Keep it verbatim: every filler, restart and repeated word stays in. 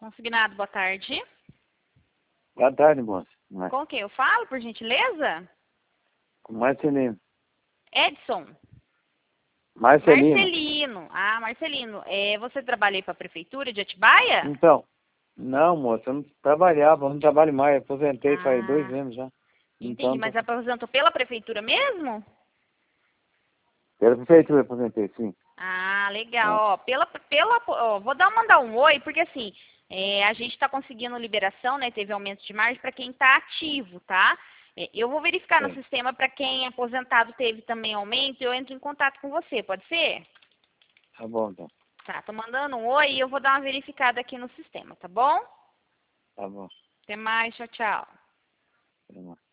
Consignado, boa tarde. Boa tarde, moça. Mas, Com quem eu falo, por gentileza? com Marcelino. Edson. Marcelino. Marcelino. Ah, Marcelino. É, você trabalha aí para a Prefeitura de Atibaia? Então, não, moça, eu não trabalhava, eu não trabalho mais, aposentei faz dois Ah, anos já. entendi. Então, Mas tô... aposentou pela Prefeitura mesmo? pela prefeitura aposentei, sim. Ah, É. legal. Ó, pela, pela, ó, vou dar, mandar um oi, porque assim, é, a gente está conseguindo liberação, né? Teve aumento de margem para quem está ativo, tá? É, eu vou verificar no É. sistema para quem é aposentado teve também aumento, eu entro em contato com você, pode ser? Tá bom, então. Tá, tô mandando um oi e eu vou dar uma verificada aqui no sistema, tá bom? Tá bom. Até mais, tchau, tchau. Tá bom.